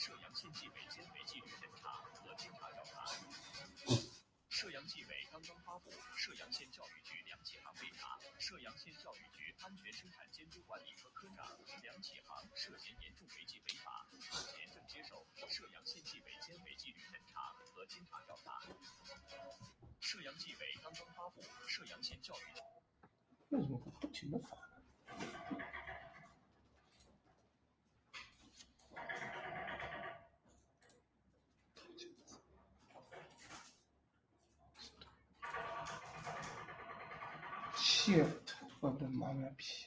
摄阳县纪委监委纪律审查和监察调查。摄阳纪委刚刚发布摄阳县教育局梁启航被查，摄阳县教育局安全生产监督管理科科长梁启航涉嫌严重违纪违法，目前正接受摄阳县纪委监委纪律审查和监察调查。摄阳纪委刚刚发布摄阳县教育局。 为什么会不停的发呢？shit， 我的妈卖批！